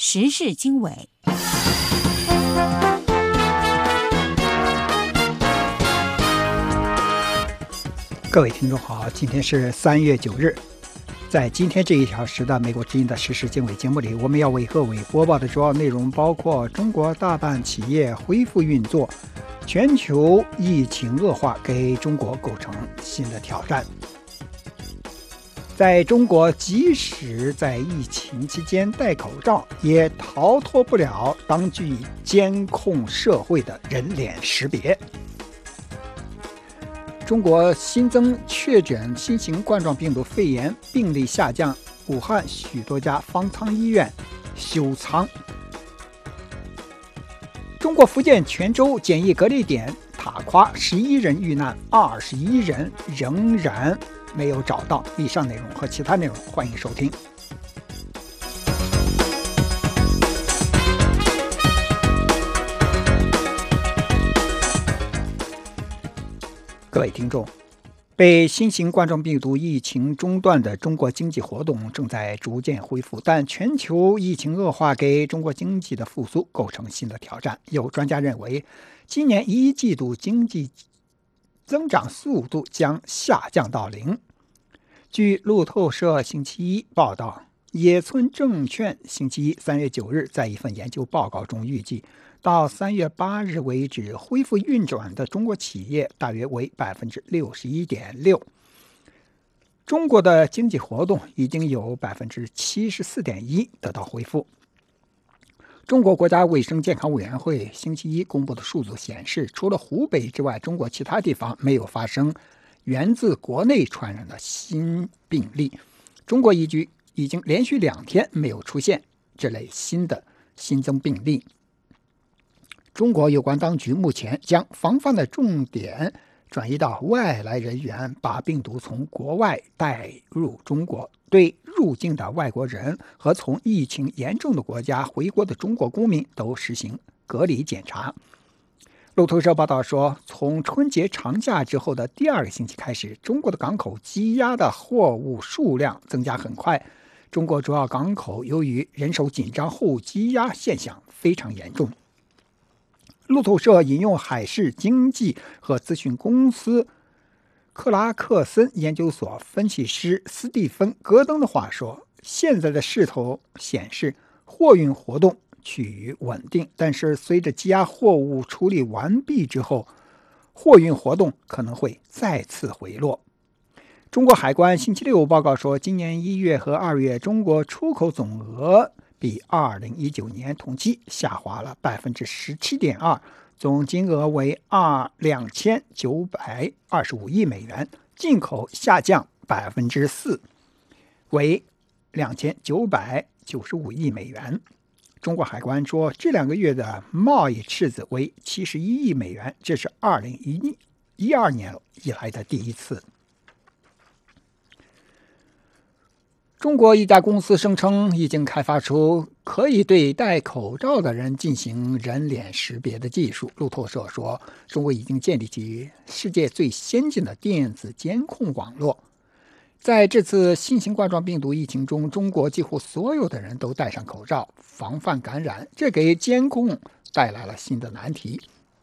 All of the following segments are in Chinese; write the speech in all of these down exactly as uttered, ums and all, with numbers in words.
时事经纬。 各位听众好，今天是三月九日。在今天这一小时的美国之音的时事经纬节目里，我们要为各位播报的主要内容包括：中国大半企业恢复运作，全球疫情恶化给中国构成新的挑战。在中国，即使在疫情期间戴口罩，也逃脱不了当局监控社会的人脸识别。中国新增确诊新型冠状病毒肺炎病例下降，武汉许多家方舱医院休舱。中国福建泉州检疫隔离点塔垮，十一人遇难，二十一人仍然没有找到。以上内容和其他内容，欢迎收听。各位听众，被新型冠状病毒疫情中断的中国经济活动正在逐渐恢复，但全球疫情恶化给中国经济的复苏构成新的挑战。有专家认为，今年一季度经济增长速度将下降到零。据路透社星期一报道，野村证券星期一三月九日在一份研究报告中预计，到三月八日为止，恢复运转的中国企业大约为 百分之六十一点六。 中国的经济活动已经有 百分之七十四点一 得到恢复。中国国家卫生健康委员会星期一公布的数字显示，除了湖北之外，中国其他地方没有发生源自国内传染的新病例。中国已经已经连续两天没有出现这类新的新增病例。中国有关当局目前将防范的重点转移到外来人员，把病毒从国外带入中国，对入境的外国人和从疫情严重的国家回国的中国公民都实行隔离检查。路透社报道说，从春节长假之后的第二个星期开始，中国的港口积压的货物数量增加很快。中国主要港口由于人手紧张，后积压现象非常严重。路透社引用海事经济和咨询公司克拉克森研究所分析师斯蒂芬·戈登的话说，现在的势头显示货运活动趋于稳定，但是随着积压货物处理完毕之后，货运活动可能会再次回落。中国海关星期六报告说，今年一月和二月中国出口总额比二零一九年同期下滑了 百分之十七点二， 总金额为两千九百二十五亿美元，进口下降 百分之四， 为两千九百九十五亿美元。中国海关说，这两个月的贸易赤字为七十一亿美元，这是二零一二年以来的第一次。中国一家公司声称已经开发出可以对戴口罩的人进行人脸识别的技术。路透社说，中国已经建立起世界最先进的电子监控网络。在这次新型冠状病毒疫情中，中国几乎所有的人都戴上口罩，防范感染，这给监控带来了新的难题。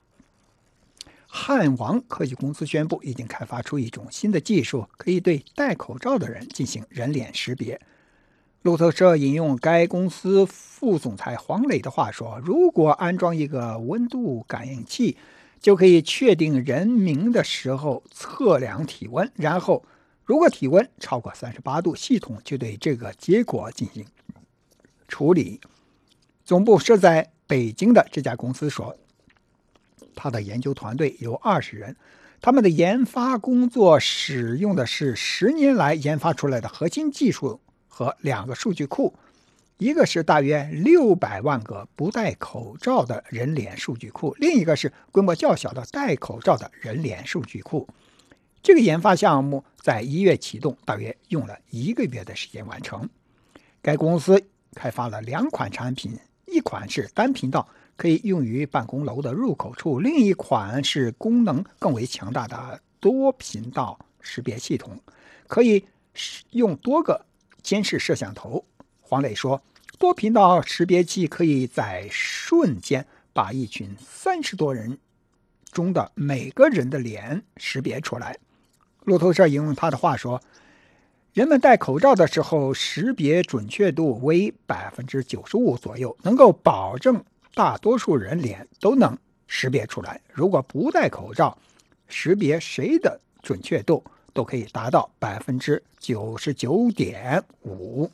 汉王科技公司宣布，已经开发出一种新的技术，可以对戴口罩的人进行人脸识别。路透社引用该公司副总裁黄磊的话说，如果安装一个温度感应器，就可以确定人名的时候测量体温，然后如果体温超过三十八度，系统就对这个结果进行处理。总部设在北京的这家公司说，他的研究团队有二十人，他们的研发工作使用的是十年来研发出来的核心技术和两个数据库，一个是大约六百万个不戴口罩的人脸数据库，另一个是规模较小的戴口罩的人脸数据库。这个研发项目在一月启动，大约用了一个月的时间完成。该公司开发了两款产品，一款是单频道，可以用于办公楼的入口处，另一款是功能更为强大的多频道识别系统，可以用多个监视摄像头。黄磊说， 多频道识别器可以在瞬间把一群三十多人中的每个人的脸识别出来。路透社引用他的话说，人们戴口罩的时候识别准确度为 百分之九十五 左右，能够保证大多数人脸都能识别出来。如果不戴口罩，识别谁的准确度都可以达到 百分之九十九点五。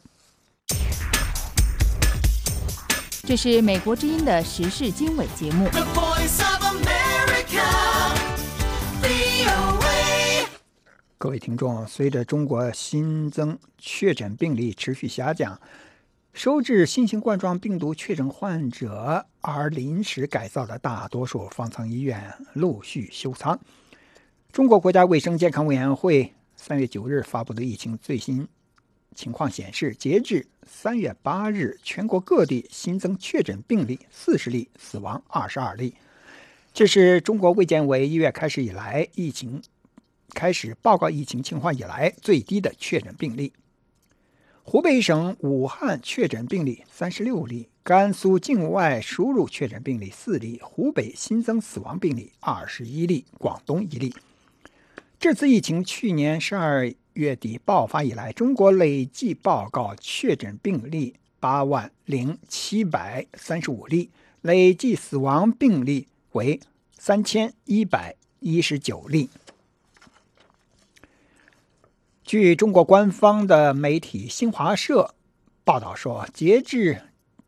这是美国之音的时事经纬节目。 各位听众，随着中国新增确诊病例持续下降，收治新型冠状病毒确诊患者而临时改造的大多数方舱医院陆续休舱。中国国家卫生健康委员会三月九日发布的疫情最新情况显示，截至三月八日，全国各地新增确诊病例四十例，死亡二十二例。这是中国卫健委一月开始以来疫情开始报告疫情情况以来最低的确诊病例。湖北省武汉确诊病例三十六例，甘肃境外输入确诊病例四例，湖北新增死亡病例二十一例，广东一例。这次疫情去年十二月底爆发以来，中国累计报告确诊病例八万零七百三十五例，累计死亡病例为三千一百一十九例。据中国官方的媒体新华社报道说，截至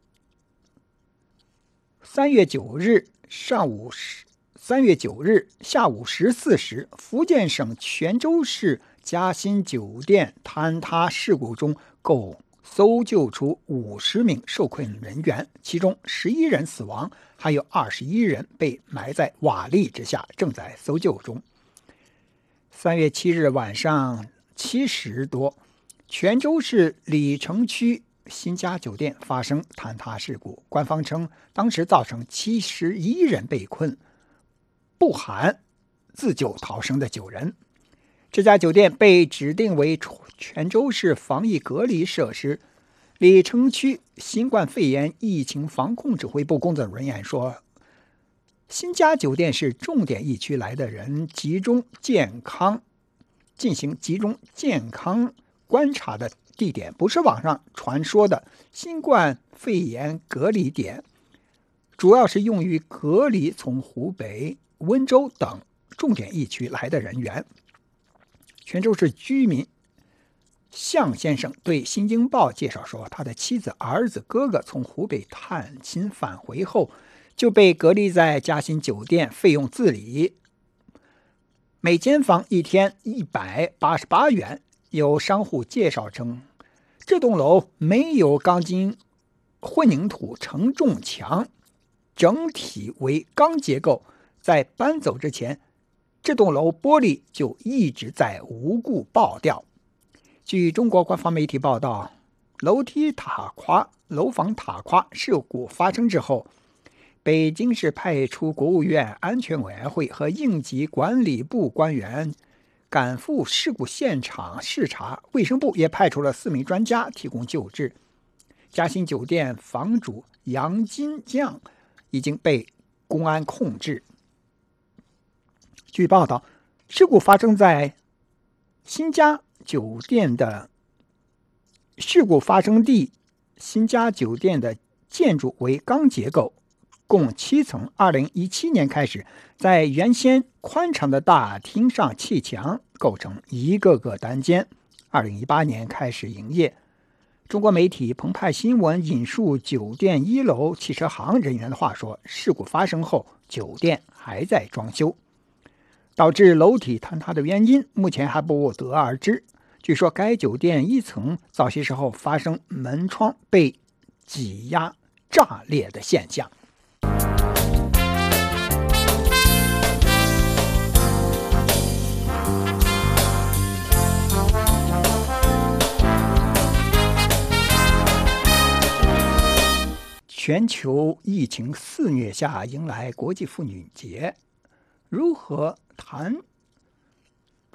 三月九日上午三月九日下午十四时，福建省泉州市嘉兴酒店坍塌事故中共搜救出五十名受困人员，其中十一人死亡，还有二十一人被埋在瓦砾之下，正在搜救中。三月七日晚上七时多，泉州市李城区新家酒店发生坍塌事故，官方称当时造成七十一人被困，不含自救逃生的九人。这家酒店被指定为泉州市防疫隔离设施。李城区新冠肺炎疫情防控指挥部工作人员说，新家酒店是重点疫区来的人集中健康进行集中健康观察的地点，不是网上传说的新冠肺炎隔离点，主要是用于隔离从湖北、温州等重点疫区来的人员。泉州市居民向先生对《新京报》介绍说，他的妻子、儿子、哥哥从湖北探亲返回后就被隔离在嘉兴酒店，费用自理，每间房一天一百八十八元。有商户介绍称，这栋楼没有钢筋混凝土承重墙，整体为钢结构，在搬走之前，这栋楼玻璃就一直在无故爆掉。据中国官方媒体报道，楼梯塔垮、楼房塔垮事故发生之后，北京市派出国务院安全委员会和应急管理部官员赶赴事故现场视察，卫生部也派出了四名专家提供救治。嘉兴酒店房主杨金匠已经被公安控制。据报道，事故发生在新家酒店的事故发生地新家酒店的建筑为钢结构，共七层。二零一七年开始，在原先宽敞的大厅上砌墙，构成一个个单间。二零一八年开始营业。中国媒体澎湃新闻引述酒店一楼汽车行人员的话说，事故发生后，酒店还在装修。导致楼体坍塌的原因目前还不得而知。据说该酒店一层早些时候发生门窗被挤压炸裂的现象。全球疫情肆虐下，迎来国际妇女节，如何谈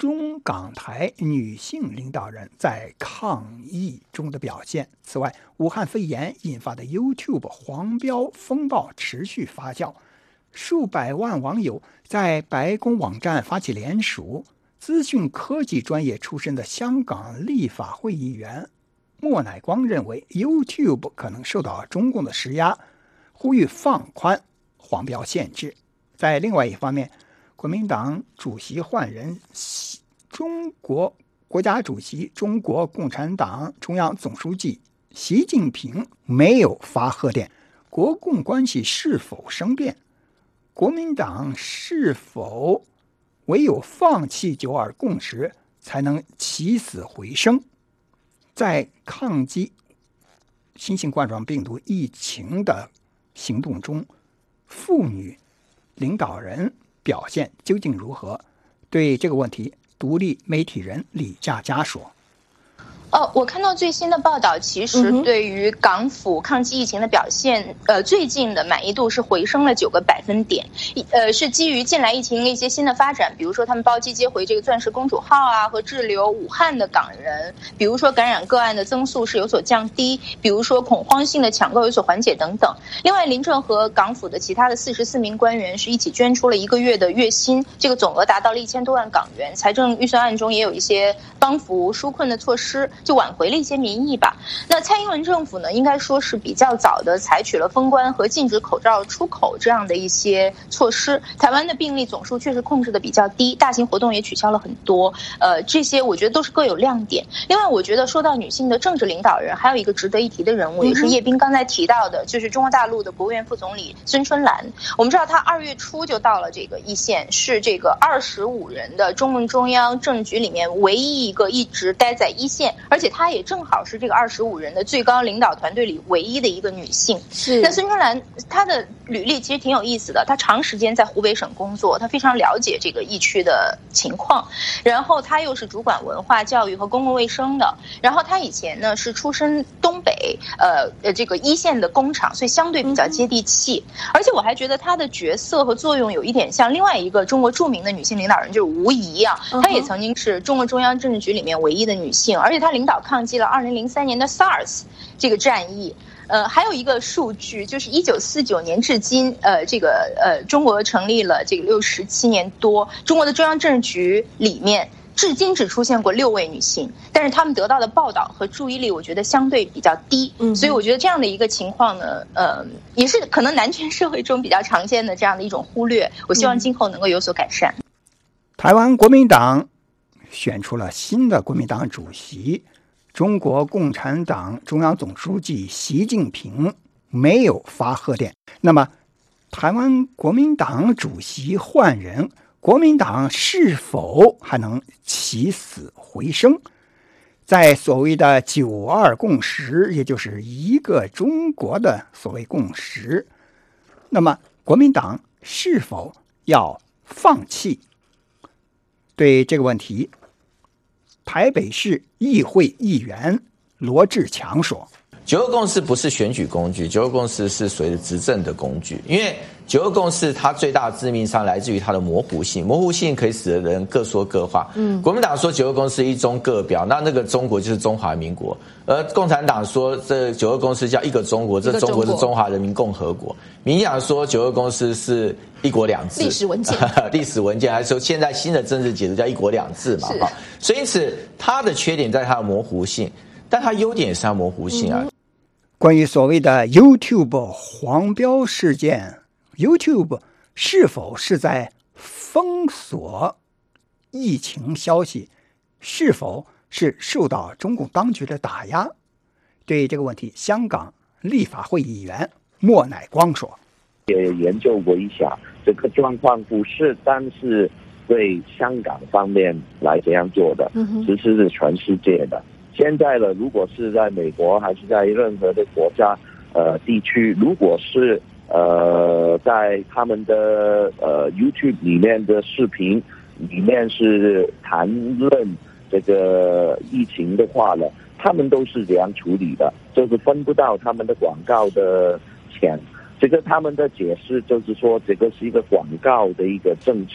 中港台女性领导人在抗疫中的表现。此外，武汉肺炎引发的 YouTube 黄标风暴持续发酵，数百万网友在白宫网站发起联署。资讯科技专业出身的香港立法会议员莫乃光认为 YouTube 可能受到中共的施压，呼吁放宽黄标限制。在另外一方面，国民党主席换人，中国国家主席、中国共产党中央总书记习近平没有发贺电，国共关系是否生变？国民党是否唯有放弃九二共识才能起死回生？在抗击新型冠状病毒疫情的行动中，妇女领导人表现究竟如何？对这个问题，独立媒体人李佳佳说。 哦，我看到最新的报道，其实对于港府抗击疫情的表现，嗯、呃，最近的满意度是回升了九个百分点。呃，是基于近来疫情的一些新的发展，比如说他们包机接回这个钻石公主号啊，和滞留武汉的港人，比如说感染个案的增速是有所降低，比如说恐慌性的抢购有所缓解等等。另外，林郑和港府的其他的四十四名官员是一起捐出了一个月的月薪，这个总额达到了一千多万港元。财政预算案中也有一些帮扶纾困的措施，就挽回了一些民意吧。那蔡英文政府呢，应该说是比较早的采取了封关和禁止口罩出口这样的一些措施。台湾的病例总数确实控制的比较低，大型活动也取消了很多。呃，这些我觉得都是各有亮点。另外，我觉得说到女性的政治领导人，还有一个值得一提的人物，也是叶斌刚才提到的，就是中国大陆的国务院副总理孙春兰。我们知道他二月初就到了这个一线，是这个二十五人的中共中央政局里面唯一一个一直待在一线，而且他也正好是这个二十五人的最高领导团队里唯一的一个女性。 是。 那孙春兰她的履历其实挺有意思的，她长时间在湖北省工作，她非常了解这个疫区的情况，然后她又是主管文化教育和公共卫生的，然后她以前呢是出身东北呃呃这个一线的工厂，所以相对比较接地气。嗯、而且我还觉得她的角色和作用有一点像另外一个中国著名的女性领导人，就是吴仪啊，她也曾经是中国中央政治局里面唯一的女性，而且她领导抗击了二零零三年的 SARS 这个战役。呃，还有一个数据，就是一九四九年至今，呃，这个呃，中国成立了这个六十七年多，中国的中央政治局里面，至今只出现过六位女性，但是他们得到的报道和注意力，我觉得相对比较低。嗯，所以我觉得这样的一个情况呢，呃，也是可能男权社会中比较常见的这样的一种忽略。我希望今后能够有所改善。 嗯、台湾国民党选出了新的国民党主席。中国共产党中央总书记习近平没有发贺电。那么，台湾国民党主席换人，国民党是否还能起死回生？在所谓的九二共识，也就是一个中国的所谓共识，那么国民党是否要放弃？对这个问题，台北市议会议员罗志强说：“ 九二共识不是选举工具，九二共识是随着执政的工具。因为九二共识它最大的致命伤来自于它的模糊性，模糊性可以使得人各说各话。嗯，国民党说九二共识一中各表，那那个中国就是中华民国；而共产党说这九二共识叫一个中国，这中国是中华人民共和国。民进党说九二共识是一国两制， 历史文件， 历史文件还说现在新的政治解读叫一国两制嘛。哈，所以因此它的缺点在它的模糊性，但它优点也是它模糊性啊。嗯” 关于所谓的 YouTube 黄标事件， YouTube 是否是在封锁疫情消息，是否是受到中共当局的打压？对这个问题，香港立法会议员莫乃光说：“ 也研究过一下，这个状况不是单是对香港方面来这样做的，其实是全世界的。现在呢，如果是在美国还是在任何的国家呃地区，如果是呃在他们的呃 YouTube 里面的视频里面是谈论这个疫情的话呢，他们都是这样处理的，就是分不到他们的广告的钱。这个他们的解释就是说，这个是一个广告的一个政策，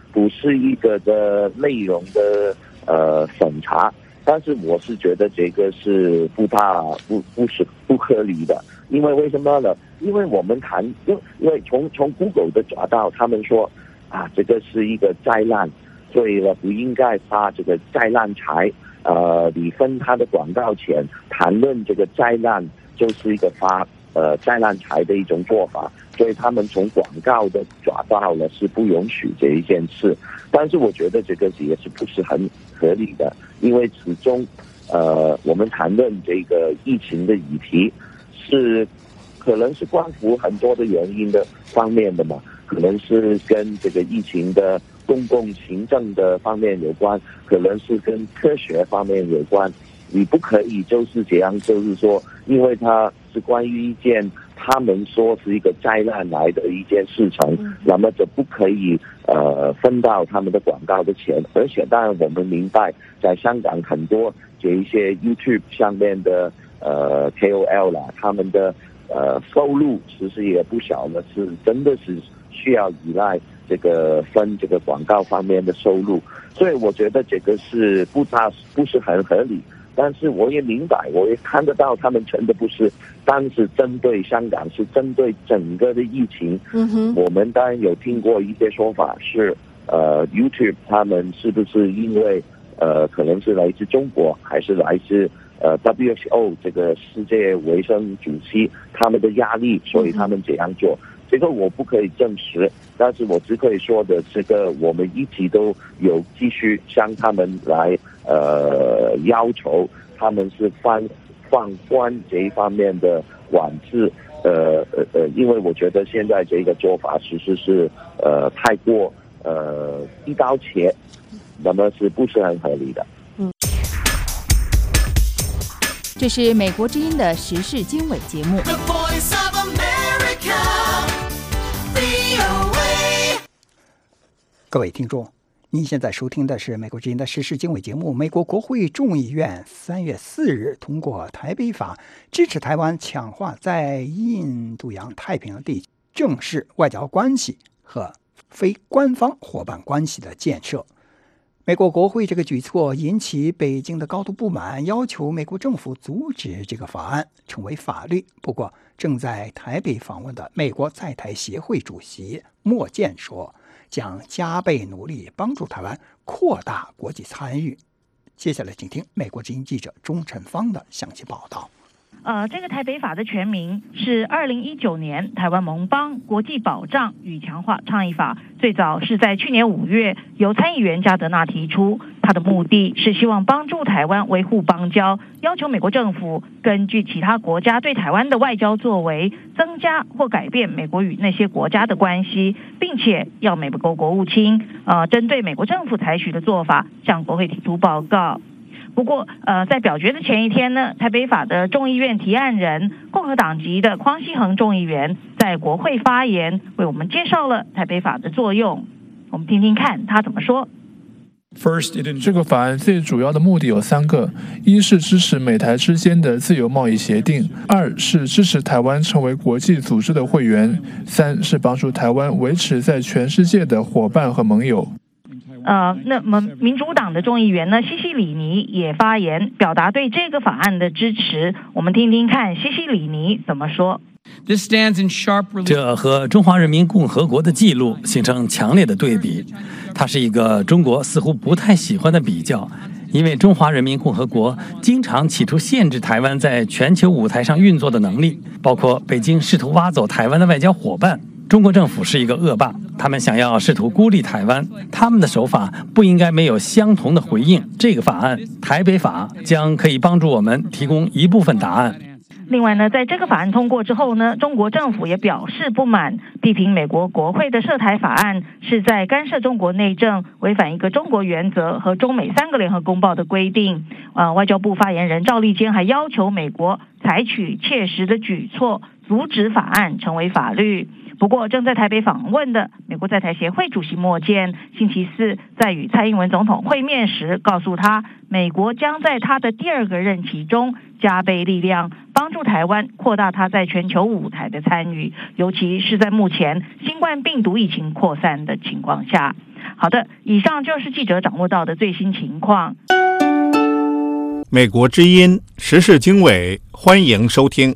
不是一个的内容的呃审查。但是我是觉得这个是不大不不是不合理的，因为为什么呢？因为我们谈，因因为从从 Google 的抓到，他们说啊，这个是一个灾难，所以呢不应该发这个灾难财，呃，你分他的广告钱，谈论这个灾难就是一个发呃灾难财的一种做法，所以他们从广告的抓到了是不允许这一件事。但是我觉得这个也是不是很合理的，因为始终，呃，我们谈论这个疫情的议题，是可能是关乎很多的原因的方面的嘛，可能是跟这个疫情的公共行政的方面有关，可能是跟科学方面有关。你不可以就是这样，就是说，因为它是关于一件他们说是一个灾难来的一件事情，那么就不可以呃分到他们的广告的钱。而且当然我们明白，在香港很多这一些 YouTube 上面的呃 K O L 啦，他们的呃收入其实也不小的，是真的是需要依赖这个分这个广告方面的收入，所以我觉得这个是不大不是很合理。但是我也明白，我也看得到他们真的不是单是针对香港，是针对整个的疫情。嗯哼，我们当然有听过一些说法是，呃 ，YouTube 他们是不是因为呃可能是来自中国，还是来自呃 W H O 这个世界卫生组织他们的压力，所以他们这样做。这个我不可以证实，但是我只可以说的，这个我们一直都有继续向他们来呃要求，他们是放放宽这一方面的管制，呃呃呃，因为我觉得现在这个做法其实是呃太过呃一刀切，那么是不是很合理的？嗯。 这是美国之音的时事经纬节目。 各位听众，您现在收听的是美国之音的时事经纬节目。美国国会众议院三月四日通过台北法，支持台湾强化在印度洋太平洋地区正式外交关系和非官方伙伴关系的建设。美国国会这个举措引起北京的高度不满，要求美国政府阻止这个法案成为法律。不过，正在台北访问的美国在台协会主席莫健说，将加倍努力帮助台湾扩大国际参与。接下来请听美国之音记者钟晨芳的详细报道。 呃，这个台北法的全名是二零一九年台湾盟邦国际保障与强化倡议法，最早是在去年五月由参议员加德纳提出，它的目的是希望帮助台湾维护邦交，要求美国政府根据其他国家对台湾的外交作为，增加或改变美国与那些国家的关系，并且要美国国务卿呃针对美国政府采取的做法向国会提出报告。不过，呃，在表决的前一天呢，台北法的众议院提案人共和党籍的匡希恒众议员在国会发言，为我们介绍了台北法的作用。我们听听看他怎么说。 这个法案最主要的目的有三个：一是支持美台之间的自由贸易协定；二是支持台湾成为国际组织的会员；三是帮助台湾维持在全世界的伙伴和盟友。 呃，那么民主党的众议员呢，西西里尼也发言，表达对这个法案的支持。我们听听看西西里尼怎么说。 这和中华人民共和国的记录形成强烈的对比，它是一个中国似乎不太喜欢的比较，因为中华人民共和国经常企图限制台湾在全球舞台上运作的能力，包括北京试图挖走台湾的外交伙伴。中国政府是一个恶霸，他们想要试图孤立台湾，他们的手法不应该没有相同的回应。这个法案台北法将可以帮助我们提供一部分答案。 另外呢，在这个法案通过之后呢，中国政府也表示不满，批评美国国会的涉台法案是在干涉中国内政，违反一个中国原则和中美三个联合公报的规定。呃，外交部发言人赵立坚还要求美国采取切实的举措，阻止法案成为法律。不过，正在台北访问的美国在台协会主席莫健，星期四在与蔡英文总统会面时，告诉他，美国将在他的第二个任期中加倍力量，帮助台湾扩大他在全球舞台的参与，尤其是在目前新冠病毒疫情扩散的情况下。 好的，以上就是记者掌握到的最新情况。 美国之音时事经纬，欢迎收听。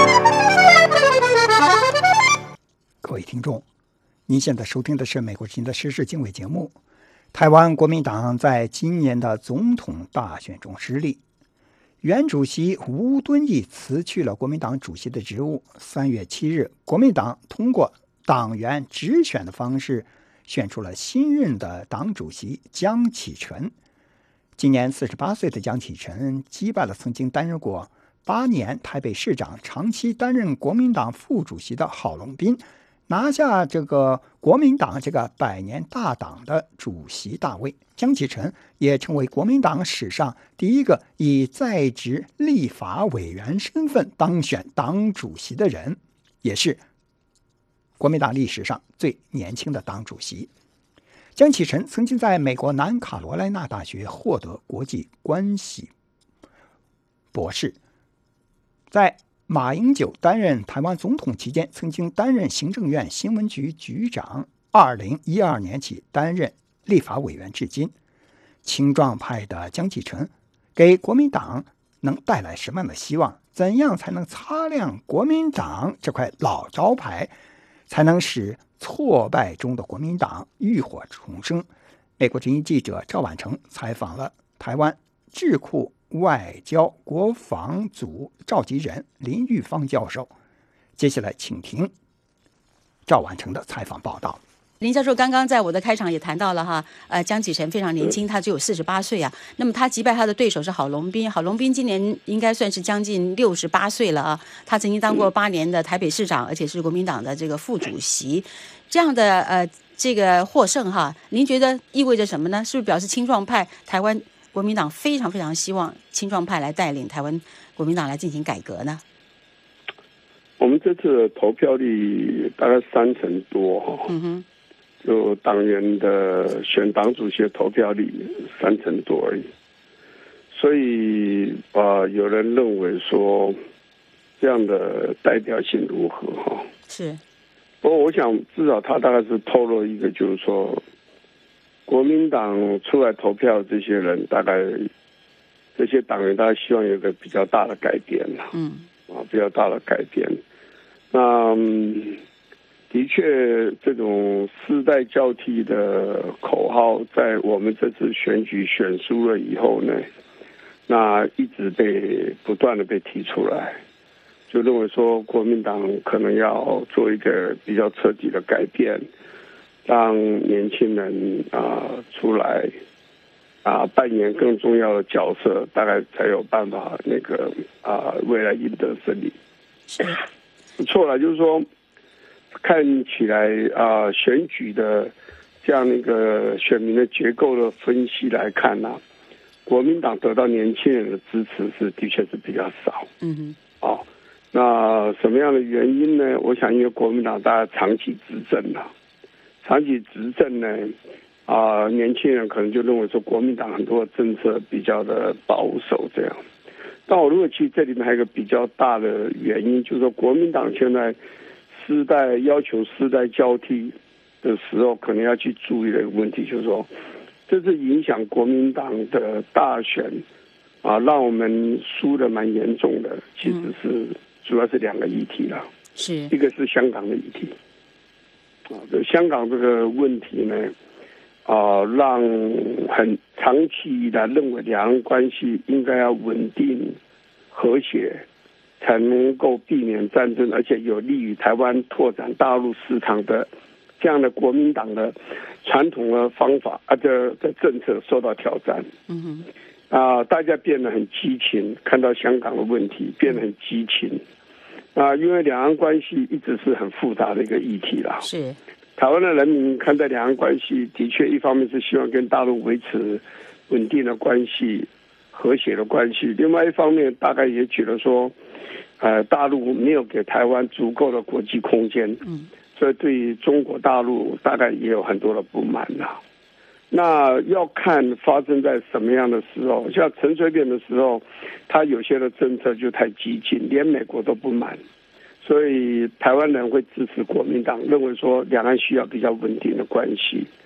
各位听众，您现在收听的是美国之音的时事经纬节目。台湾国民党在今年的总统大选中失利，原主席吴敦义辞去了国民党主席的职务。三月七日，国民党通过党员直选的方式选出了新任的党主席江启臣。今年四十八岁的江启臣击败了曾经担任过八年台北市长、长期担任国民党副主席的郝龙斌，拿下这个国民党这个百年大党的主席大位。江启臣也成为国民党史上第一个以在职立法委员身份当选党主席的人，也是国民党历史上最年轻的党主席。江启臣曾经在美国南卡罗来纳大学获得国际关系博士，在马英九担任台湾总统期间，曾经担任行政院新闻局局长，二零一二年起担任立法委员至今。青壮派的江启臣给国民党能带来什么样的希望？怎样才能擦亮国民党这块老招牌，才能使挫败中的国民党浴火重生？美国之音记者赵婉成采访了台湾智库外交国防组召集人林玉芳教授。接下来请听赵婉成的采访报道。 林教授刚刚在我的开场也谈到了哈，呃，江启臣非常年轻，他只有四十八岁啊。那么他击败他的对手是郝龙斌，郝龙斌今年应该算是将近六十八岁了啊。他曾经当过八年的台北市长，而且是国民党的这个副主席。这样的呃这个获胜哈，您觉得意味着什么呢？是不是表示青壮派台湾国民党非常非常希望青壮派来带领台湾国民党来进行改革呢？ 我们这次的投票率大概三成多哈。嗯哼。就党员的选党主席的投票率三成多而已，所以啊、呃，有人认为说这样的代表性如何哈？ 是。 不过我想至少他大概是透露一个，就是说国民党出来投票这些人，大概这些党员大概希望有一个比较大的改变啦，嗯，啊，比较大的改变。那。嗯的确，这种世代交替的口号，在我们这次选举选输了以后呢，那一直被不断的被提出来，就认为说国民党可能要做一个比较彻底的改变，让年轻人啊、呃、出来啊扮演更重要的角色，大概才有办法那个啊未来赢得胜利。 是， 不错了，就是说。看起来啊、呃，选举的这样的一个选民的结构的分析来看呢、啊，国民党得到年轻人的支持是的确是比较少。嗯哼。哦，那什么样的原因呢？我想，因为国民党大家长期执政了，长期执政呢，啊、呃，年轻人可能就认为说国民党很多政策比较的保守这样。但我如果其实这里面还有一个比较大的原因，就是说国民党现在。世代要求世代交替的时候，可能要去注意的一个问题，就是说，这是影响国民党的大选啊，让我们输得蛮严重的。其实是、嗯、主要是两个议题啦， 是一个是香港的议题啊，这香港这个问题呢，啊，让很长期以来认为两岸关系应该要稳定和谐。才能够避免战争，而且有利于台湾拓展大陆市场的这样的国民党的传统的方法啊的的政策受到挑战。嗯哼，啊、呃，大家变得很激情，看到香港的问题变得很激情。啊、呃，因为两岸关系一直是很复杂的一个议题啦。 是， 台湾的人民看待两岸关系，的确一方面是希望跟大陆维持稳定的关系、和谐的关系，另外一方面大概也觉得说。呃，大陆没有给台湾足够的国际空间，嗯，所以对于中国大陆大概也有很多的不满啦。那要看发生在什么样的时候，像陈水扁的时候，他有些的政策就太激进，连美国都不满，所以台湾人会支持国民党，认为说两岸需要比较稳定的关系。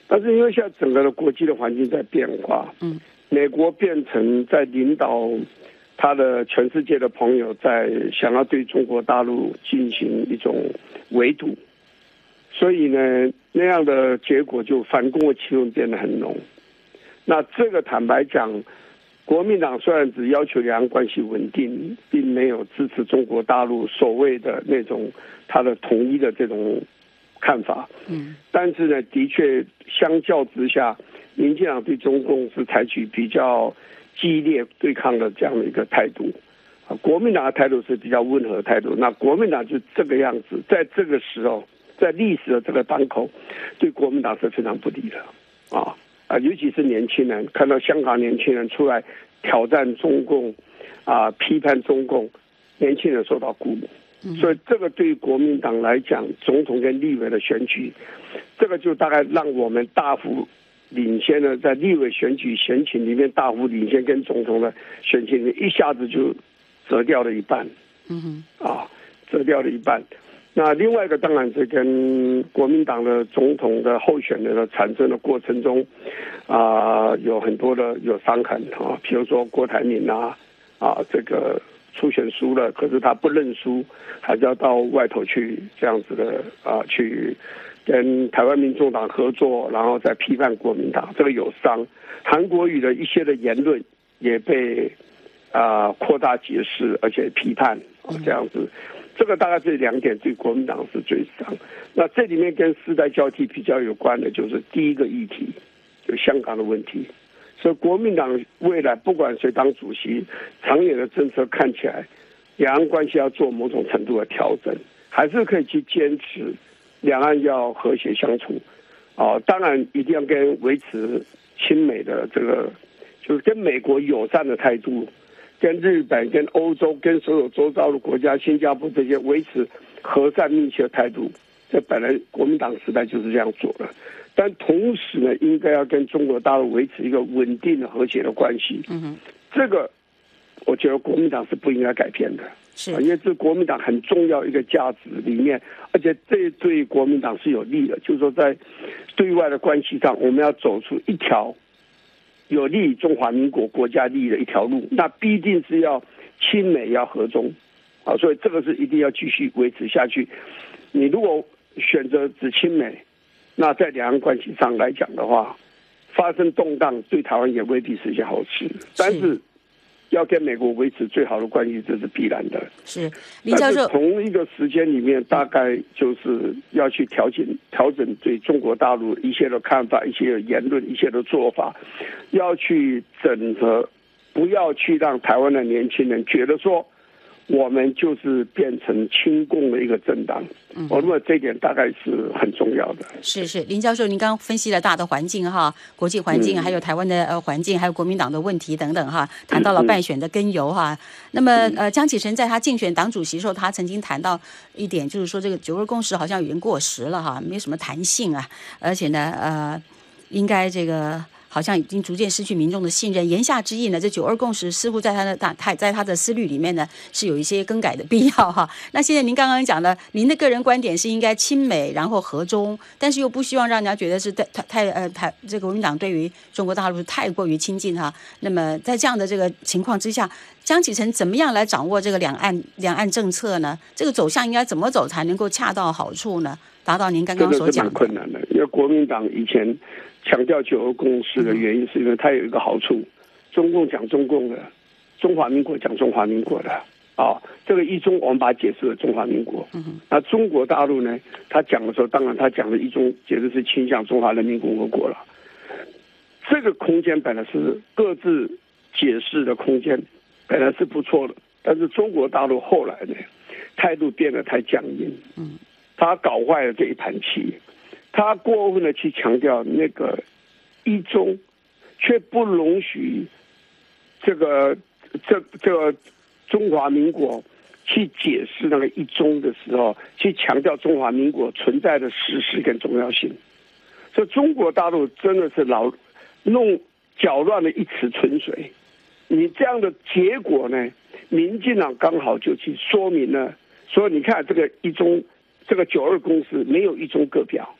但是因为现在整个的国际的环境在变化，嗯，美国变成在领导他的全世界的朋友在想要对中国大陆进行一种围堵，所以呢，那样的结果就反攻的气氛变得很浓。那这个坦白讲，国民党虽然只要求两岸关系稳定，并没有支持中国大陆所谓的那种他的统一的这种看法，嗯，但是呢，的确相较之下，民进党对中共是采取比较激烈对抗的这样的一个态度，啊，国民党的态度是比较温和的态度。那国民党就这个样子，在这个时候，在历史的这个当口，对国民党是非常不利的，啊。啊，尤其是年轻人看到香港年轻人出来挑战中共，啊，批判中共，年轻人受到鼓舞，所以这个对于国民党来讲，总统跟立委的选举，这个就大概让我们大幅领先的在立委选举选情里面大幅领先，跟总统的选情里面一下子就折掉了一半，嗯哼，啊，折掉了一半。那另外一个当然是跟国民党的总统的候选人的产生的过程中，啊、呃，有很多的有伤痕啊，比如说郭台铭啊，啊，这个初选输了，可是他不认输，还是要到外头去这样子的啊，去跟台湾民众党合作，然后再批判国民党，这个有伤。韩国瑜的一些的言论也被啊、呃、扩大解释，而且批判啊这样子。这个大概这两点对国民党是最伤。那这里面跟世代交替比较有关的，就是第一个议题，就香港的问题。所以国民党未来不管谁当主席，长远的政策看起来，两岸关系要做某种程度的调整，还是可以去坚持两岸要和谐相处。哦，当然一定要跟维持亲美的这个，就是跟美国友善的态度。跟日本、跟欧洲、跟所有周遭的国家、新加坡这些维持和善密切的态度，这本来国民党时代就是这样做的。但同时呢，应该要跟中国大陆维持一个稳定的和谐的关系。嗯哼，这个我觉得国民党是不应该改变的，是因为这是国民党很重要一个价值里面，而且这对国民党是有利的，就是说在对外的关系上，我们要走出一条有利于中华民国国家利益的一条路，那必定是要亲美要和中，啊，所以这个是一定要继续维持下去。你如果选择只亲美，那在两岸关系上来讲的话，发生动荡对台湾也未必是一件好事。但是要跟美国维持最好的关系，这是必然的。 是林教授， 同一个时间里面，大概就是要去调整调整对中国大陆一些的看法、一些的言论、一些的做法，要去整合，不要去让台湾的年轻人觉得说我们就是变成亲共的一个政党。嗯、我认为这一点大概是很重要的。 是是，林教授，您刚刚分析了大的环境哈，国际环境，嗯、还有台湾的呃环境，还有国民党的问题等等哈，谈到了败选的根由哈。嗯、那么呃，江启臣在他竞选党主席的时候，他曾经谈到一点，就是说这个九二共识好像已经过时了哈，没有什么弹性啊，而且呢呃，应该这个。好像已经逐渐失去民众的信任。言下之意呢，这九二共识似乎在他的大他在他的思虑里面呢，是有一些更改的必要哈。那现在您刚刚讲的，您的个人观点是应该亲美，然后和中，但是又不希望让人家觉得是太太呃太这个国民党对于中国大陆是太过于亲近哈。那么在这样的这个情况之下，江启臣怎么样来掌握这个两岸两岸政策呢？这个走向应该怎么走才能够恰到好处呢？达到您刚刚所讲的。 真的是蛮困难的，因为国民党以前强调九二共识的原因，是因为它有一个好处：中共讲中共的，中华民国讲中华民国的。啊，这个一中我们把它解释了中华民国。嗯、那中国大陆呢，他讲的时候，当然他讲的一中解释是倾向中华人民共和国了。这个空间本来是各自解释的空间，本来是不错的，但是中国大陆后来呢，态度变得太僵硬。嗯。他搞坏了这一盘棋，他过分的去强调那个一中，却不容许这个这这个中华民国去解释那个一中的时候，去强调中华民国存在的事实跟重要性。所以中国大陆真的是老弄搅乱了一池春水。你这样的结果呢，民进党刚好就去说明了，所以你看这个一中。这个九二共识没有一中各表，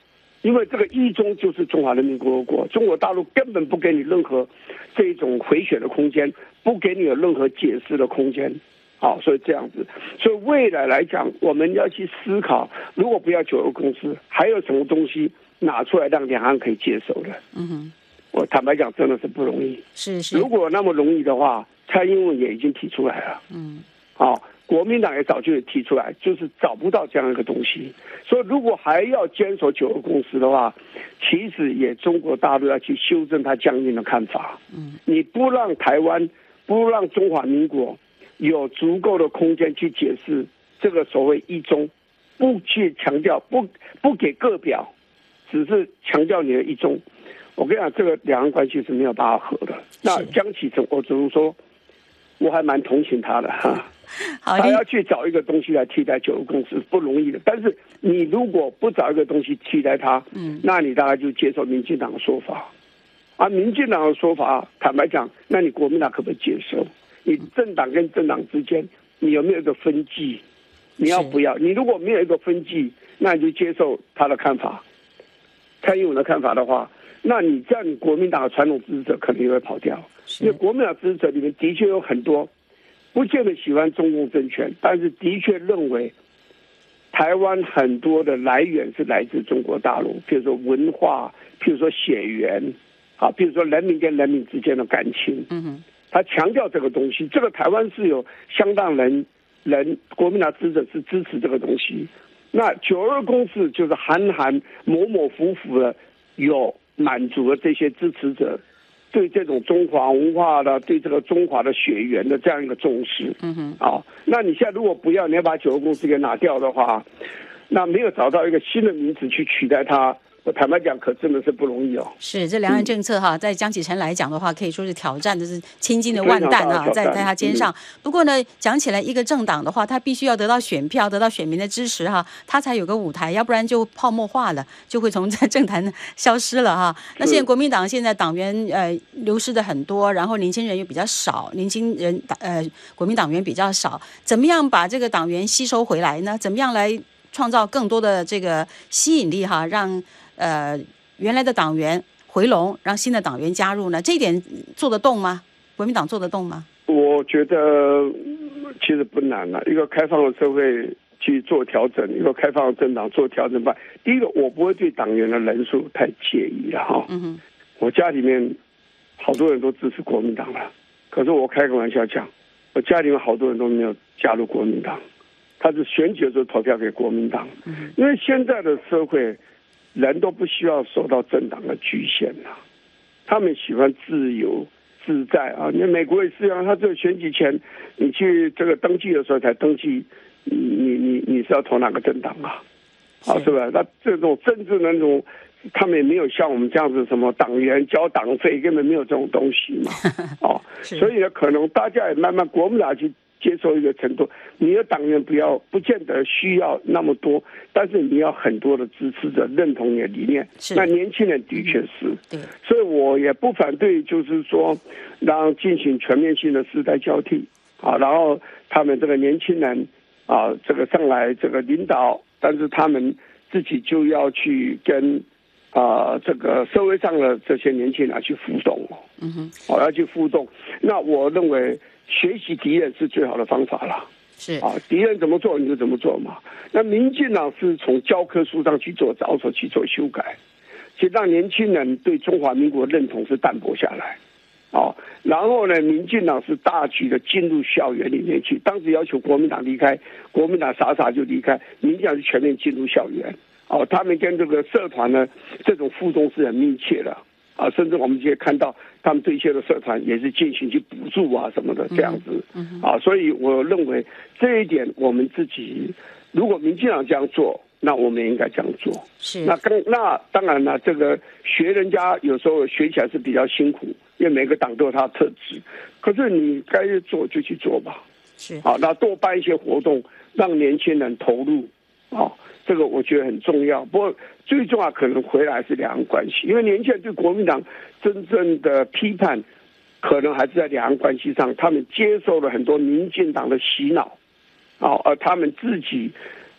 因为这个一中就是中华人民共和国，中国大陆根本不给你任何这种回旋的空间，不给你有任何解释的空间。好，所以这样子，所以未来来讲，我们要去思考，如果不要九二共识，还有什么东西拿出来让两岸可以接受的？ 嗯哼， 我坦白讲，真的是不容易。 是是， 如果那么容易的话，蔡英文也已经提出来了。 嗯， 好、哦，国民党也早就提出来，就是找不到这样一个东西。所以如果还要坚守九二共识的话，其实也中国大陆要去修正他僵硬的看法。 嗯， 你不让台湾，不让中华民国有足够的空间去解释这个所谓一中，不去强调，不不给个表，只是强调你的一中。我跟你讲，这个两岸关系是没有办法和的。那江启臣，我只能说，我还蛮同情他的哈。他要去找一个东西来替代九二共识，不容易的。但是你如果不找一个东西替代它，嗯，那你大概就接受民进党的说法。而民进党的说法，坦白讲，那你国民党可不可以接受？你政党跟政党之间，你有没有一个分际？你要不要？你如果没有一个分际，那你就接受他的看法，蔡英文的看法的话，那你这样，你国民党的传统支持者可能也会跑掉。因为国民党支持者里面的确有很多，不见得喜欢中共政权，但是的确认为台湾很多的来源是来自中国大陆，比如说文化，譬如说血缘，啊，比如说人民跟人民之间的感情。 嗯哼。 他强调这个东西，这个台湾是有相当人人国民党支持者是支持这个东西。那九二共识就是韩寒模模糊糊的有满足了这些支持者对这种中华文化的、对这个中华的血缘的这样一个重视。 嗯哼， 啊，那你现在如果不要，你要把九二共识给拿掉的话，那没有找到一个新的名词去取代它。我坦白讲，可真的是不容易哦。 是这两岸政策哈，在江启臣来讲的话，可以说是挑战的是千金的万担啊，在在他肩上。不过呢，讲起来，一个政党的话，他必须要得到选票，得到选民的支持哈，他才有个舞台，要不然就泡沫化了，就会从在政坛消失了哈。那现在国民党现在党员呃流失的很多，然后年轻人又比较少，年轻人呃国民党员比较少，怎么样把这个党员吸收回来呢？怎么样来创造更多的这个吸引力哈，让呃，原来的党员回笼，让新的党员加入呢？这一点做得动吗？国民党做得动吗？ 我觉得其实不难了。一个开放的社会去做调整，一个开放的政党做调整吧。第一个，我不会对党员的人数太介意了哈。 嗯哼。 我家里面好多人都支持国民党了，可是我开个玩笑讲，我家里面好多人都没有加入国民党，他是选举的时候投票给国民党。嗯。因为现在的社会，人都不需要受到政党的局限了，他们喜欢自由自在啊！你美国也是一样，他这个选举前，你去这个登记的时候才登记，你你你你是要投哪个政党啊？啊，是吧？那这种政治那种，他们也没有像我们这样子什么党员交党费，根本没有这种东西嘛。哦，所以呢，可能大家也慢慢国民党去接受一个程度，你的党员不要不见得需要那么多，但是你要很多的支持者认同你的理念。那年轻人的确是， 对， 所以我也不反对，就是说让进行全面性的世代交替啊，然后他们这个年轻人啊，这个上来这个领导，但是他们自己就要去跟啊这个社会上的这些年轻人去互动哦， 嗯哼， 哦要去互动。那我认为学习敌人是最好的方法了。 是啊，敌人怎么做你就怎么做嘛。那民进党是从教科书上去做着手去做修改，其实让年轻人对中华民国认同是淡薄下来。哦，然后呢，民进党是大举的进入校园里面去，当时要求国民党离开，国民党傻傻就离开，民进党就全面进入校园。哦，他们跟这个社团呢，这种互动是很密切的。啊，甚至我们也看到他们对一些的社团也是进行去补助啊什么的这样子， 嗯、 啊，所以我认为这一点我们自己如果民进党这样做，那我们也应该这样做。 是， 那刚那当然了，这个学人家有时候学起来是比较辛苦，因为每个党都有它的特质，可是你该做就去做吧。 是， 好，那多办一些活动，让年轻人投入，啊。这个我觉得很重要，不过最重要可能回来是两岸关系，因为年轻人对国民党真正的批判，可能还是在两岸关系上，他们接受了很多民进党的洗脑，啊，而他们自己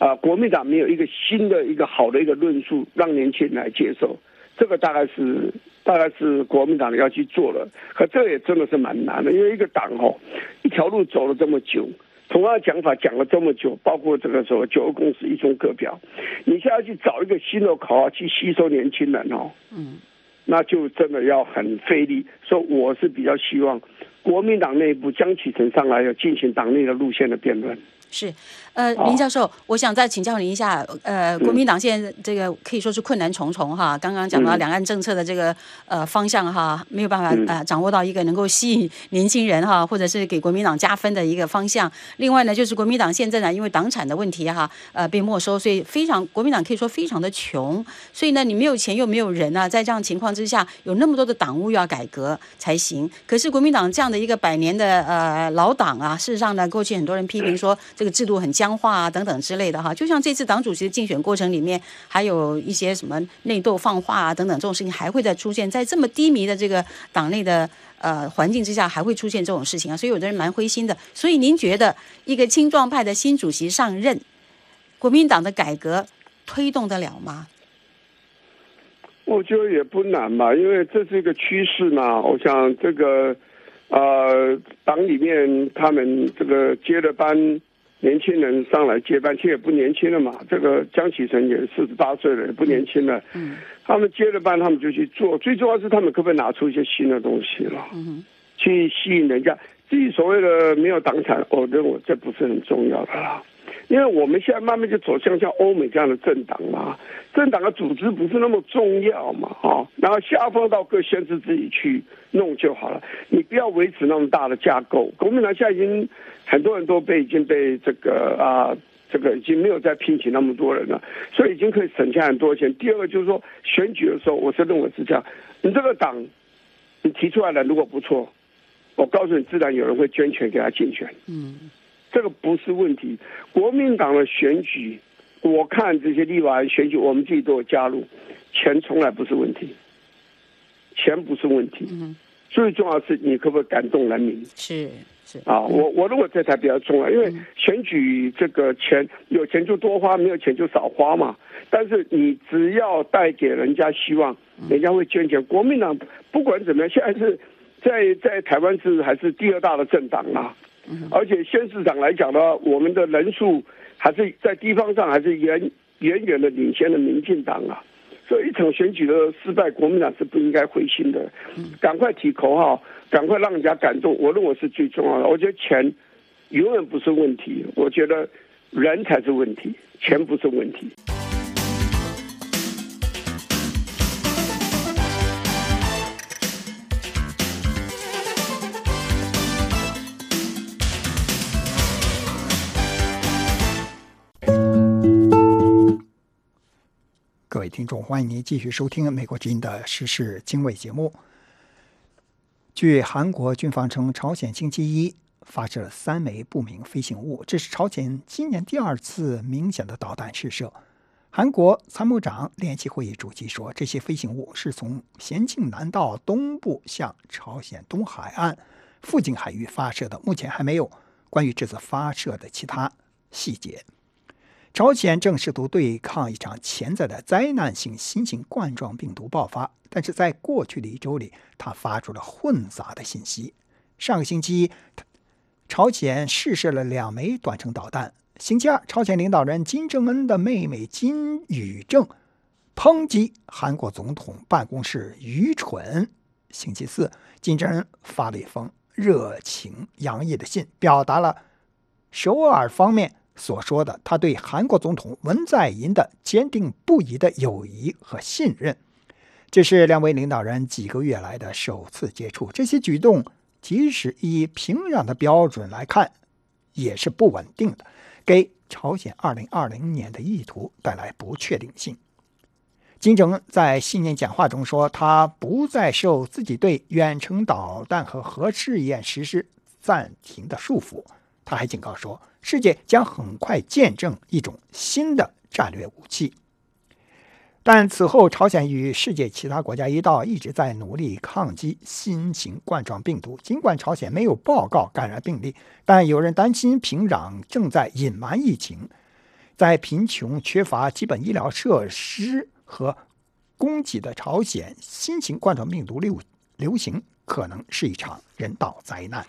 呃，国民党没有一个新的一个好的一个论述让年轻人来接受，这个大概是大概是国民党要去做了。可这也真的是蛮难的，因为一个党哦，一条路走了这么久，同样的讲法讲了这么久，包括这个时候九二共识一中各表，你现在去找一个新的口号去吸收年轻人哦，嗯，那就真的要很费力。所以我是比较希望国民党内部江启臣上来要进行党内的路线的辩论。 是，呃，林教授，我想再请教您一下，呃，国民党现在这个可以说是困难重重哈。刚刚讲到两岸政策的这个呃方向哈，没有办法呃掌握到一个能够吸引年轻人哈，或者是给国民党加分的一个方向。另外呢，就是国民党现在呢，因为党产的问题哈，呃，被没收，所以非常国民党可以说非常的穷。所以呢，你没有钱又没有人啊，在这样情况之下，有那么多的党务要改革才行。可是国民党这样的一个百年的呃老党啊，事实上呢，过去很多人批评说这个制度很僵化啊，等等之类的哈。就像这次党主席的竞选过程里面，还有一些什么内斗放话啊等等这种事情，还会再出现在这么低迷的这个党内的呃环境之下，还会出现这种事情啊。所以有的人蛮灰心的。所以您觉得一个青壮派的新主席上任，国民党的改革推动得了吗？ 我觉得也不难吧，因为这是一个趋势嘛。我想这个呃党里面他们这个接了班。年轻人上来接班，其实也不年轻了嘛。这个江启臣也四十八岁了，也不年轻了。嗯，他们接了班，他们就去做。最重要是他们可不可以拿出一些新的东西了，嗯，去吸引人家。至于所谓的没有党产，我认为这不是很重要的啦。因为我们现在慢慢就走向像欧美这样的政党嘛，政党的组织不是那么重要嘛，啊，然后下放到各县市自己去弄就好了，你不要维持那么大的架构。国民党现在已经很多人都被已经被这个啊，这个已经没有再聘请那么多人了，所以已经可以省下很多钱。第二个就是说选举的时候，我是认为是这样，你这个党你提出来的如果不错，我告诉你，自然有人会捐钱给他竞选。嗯。这个不是问题，国民党的选举，我看这些立法人选举，我们自己都有加入，钱从来不是问题，钱不是问题，嗯，最重要是你可不可以感动人民？ 是是啊，我我认为这才比较重要，因为选举这个钱有钱就多花，没有钱就少花嘛。但是你只要带给人家希望，人家会捐钱。国民党不管怎么样，现在是在在台湾是还是第二大的政党啊。而且县市长来讲的话，我们的人数还是在地方上还是远远远的领先的民进党啊，所以一场选举的失败，国民党是不应该灰心的，赶快提口号，赶快让人家感动，我认为是最重要的。我觉得钱永远不是问题，我觉得人才是问题，钱不是问题。 各位听众，欢迎您继续收听美国之音的时事经纬节目。据韩国军方称，朝鲜星期一发射了三枚不明飞行物，这是朝鲜今年第二次明显的导弹试射。韩国参谋长联席会议主席说，这些飞行物是从咸镜南道东部向朝鲜东海岸附近海域发射的，目前还没有关于这次发射的其他细节。朝鲜正试图对抗一场潜在的灾难性新型冠状病毒爆发，但是在过去的一周里，它发出了混杂的信息。上个星期，朝鲜试射了两枚短程导弹。星期二，朝鲜领导人金正恩的妹妹金宇正抨击韩国总统办公室愚蠢。星期四，金正恩发了一封热情洋溢的信，表达了首尔方面所说的他对韩国总统文在寅的坚定不移的友谊和信任。这是两位领导人几个月来的首次接触，这些举动即使以平壤的标准来看也是不稳定的，给朝鲜二零二零年的意图带来不确定性。金正恩在新年讲话中说，他不再受自己对远程导弹和核试验实施暂停的束缚。他还警告说，世界将很快见证一种新的战略武器。但此后，朝鲜与世界其他国家一道一直在努力抗击新型冠状病毒。尽管朝鲜没有报告感染病例，但有人担心平壤正在隐瞒疫情。 在贫穷、缺乏基本医疗设施和供给的朝鲜，新型冠状病毒流流行可能是一场人道灾难。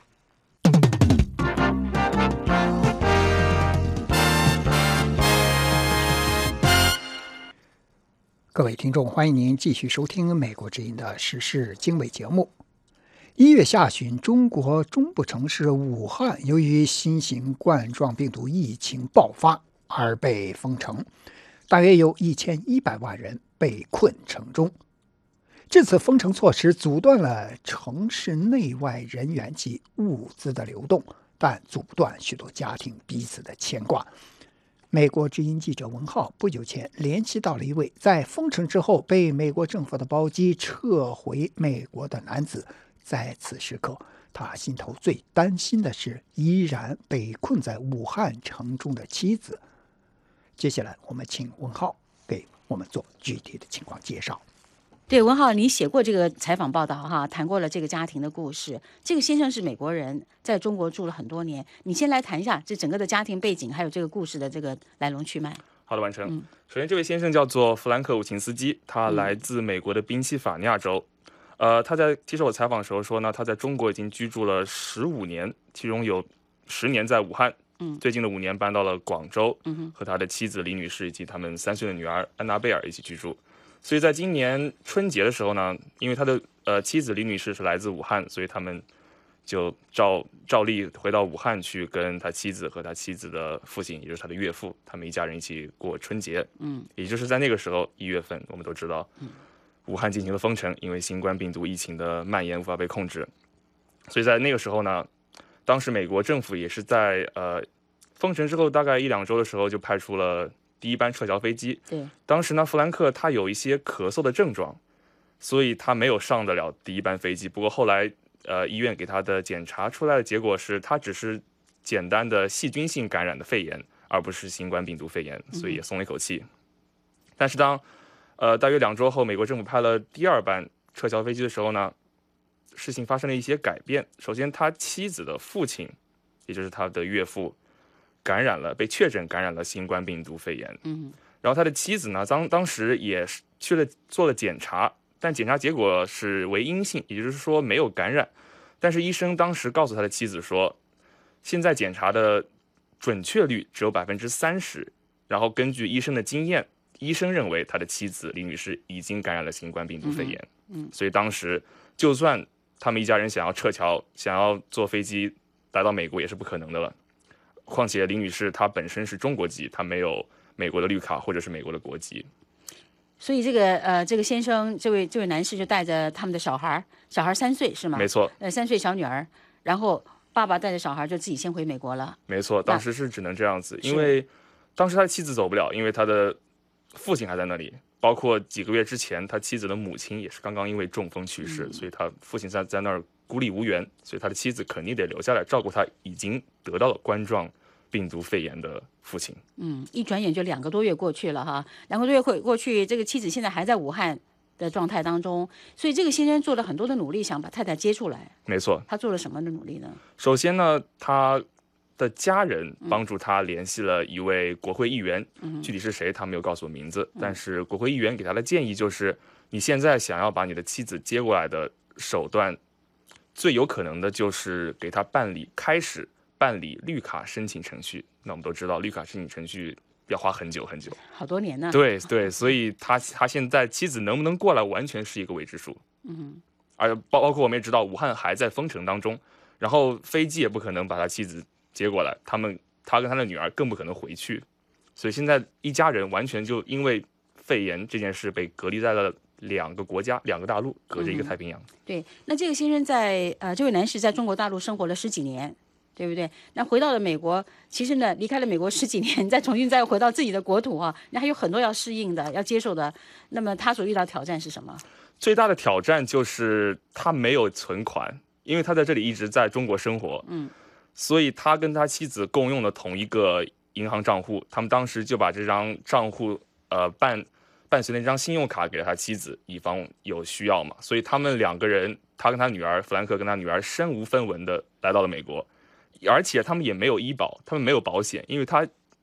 各位听众，欢迎您继续收听美国之音的时事经纬节目。一月下旬，中国中部城市武汉由于新型冠状病毒疫情爆发而被封城，大约有一千一百万人被困城中。这次封城措施阻断了城市内外人员及物资的流动，但阻不断许多家庭彼此的牵挂。美国之音记者文浩不久前联系到了一位在封城之后被美国政府的包机撤回美国的男子，在此时刻，他心头最担心的是依然被困在武汉城中的妻子。接下来，我们请文浩给我们做具体的情况介绍。 对，文浩，你写过这个采访报道哈，谈过了这个家庭的故事。这个先生是美国人，在中国住了很多年。你先来谈一下这整个的家庭背景，还有这个故事的这个来龙去脉。 好的，完成。 嗯、 首先，这位先生叫做弗兰克·伍琴斯基，他来自美国的宾夕法尼亚州。嗯、呃，他在接受我采访的时候说呢，他在中国已经居住了十五年，其中有十年在武汉。 嗯， 最近的五年搬到了广州， 嗯， 和他的妻子李女士以及他们三岁的女儿安娜贝尔一起居住。所以在今年春节的时候呢，因为他的呃妻子李女士是来自武汉，所以他们就照照例回到武汉去跟他妻子和他妻子的父亲，也就是他的岳父，他们一家人一起过春节。 嗯， 也就是在那个时候，一月份，我们都知道， 嗯， 武汉进行了封城，因为新冠病毒疫情的蔓延无法被控制。所以在那个时候呢，当时美国政府也是在呃封城之后大概一两周的时候，就派出了第一班撤侨飞机。 对， 当时呢，弗兰克他有一些咳嗽的症状，所以他没有上得了第一班飞机。不过后来，呃，医院给他的检查出来的结果是，他只是简单的细菌性感染的肺炎，而不是新冠病毒肺炎，所以也松了一口气。嗯、但是当，呃，大约两周后，美国政府派了第二班撤侨飞机的时候呢，事情发生了一些改变。首先，他妻子的父亲，也就是他的岳父，感染了，被确诊感染了新冠病毒肺炎。 嗯， 然后他的妻子呢，当当时也去了做了检查，但检查结果是为阴性，也就是说没有感染。但是医生当时告诉他的妻子说，现在检查的准确率只有百分之三十。然后根据医生的经验，医生认为他的妻子李女士已经感染了新冠病毒肺炎。 嗯， 所以当时就算他们一家人想要撤侨，想要坐飞机来到美国也是不可能的了。况且李女士她本身是中国籍，她没有美国的绿卡或者是美国的国籍。 所以这个呃，这个先生，这位这位男士就带着他们的小孩，小孩三岁是吗？ 没错。 呃，三岁小女儿，然后爸爸带着小孩就自己先回美国了。 没错，当时是只能这样子，因为当时他的妻子走不了，因为他的父亲还在那里。包括几个月之前，他妻子的母亲也是刚刚因为中风去世，嗯、所以他父亲在在那儿孤立无援，所以他的妻子肯定得留下来照顾他已经得到了冠状病毒肺炎的父亲。 嗯，一转眼就两个多月过去了哈，两个多月过过去，这个妻子现在还在武汉的状态当中，所以这个先生做了很多的努力，想把太太接出来。 没错， 他做了什么的努力呢？ 首先呢，他的家人帮助他联系了一位国会议员， 嗯、 具体是谁他没有告诉我名字，嗯、但是国会议员给他的建议就是，你现在想要把你的妻子接过来的手段，最有可能的就是给他办理开始办理绿卡申请程序。那我们都知道，绿卡申请程序要花很久很久， 好多年呢。 对对，所以他他现在妻子能不能过来，完全是一个未知数。 嗯， 而包包括我们也知道，武汉还在封城当中，然后飞机也不可能把他妻子接过来，他们他跟他的女儿更不可能回去，所以现在一家人完全就因为肺炎这件事被隔离在了两个国家、两个大陆，隔着一个太平洋。 嗯、对，那这个先生在呃，这位男士在中国大陆生活了十几年，对不对？那回到了美国，其实呢，离开了美国十几年，再重新再回到自己的国土啊，那还有很多要适应的、要接受的。那么他所遇到挑战是什么？ 最大的挑战就是他没有存款，因为他在这里一直在中国生活。 嗯。 所以他跟他妻子共用了同一个银行账户，他们当时就把这张账户呃伴伴随那张信用卡给了他妻子，以防有需要嘛。所以他们两个人，他跟他女儿弗兰克跟他女儿身无分文的来到了美国，而且他们也没有医保，他们没有保险，因为他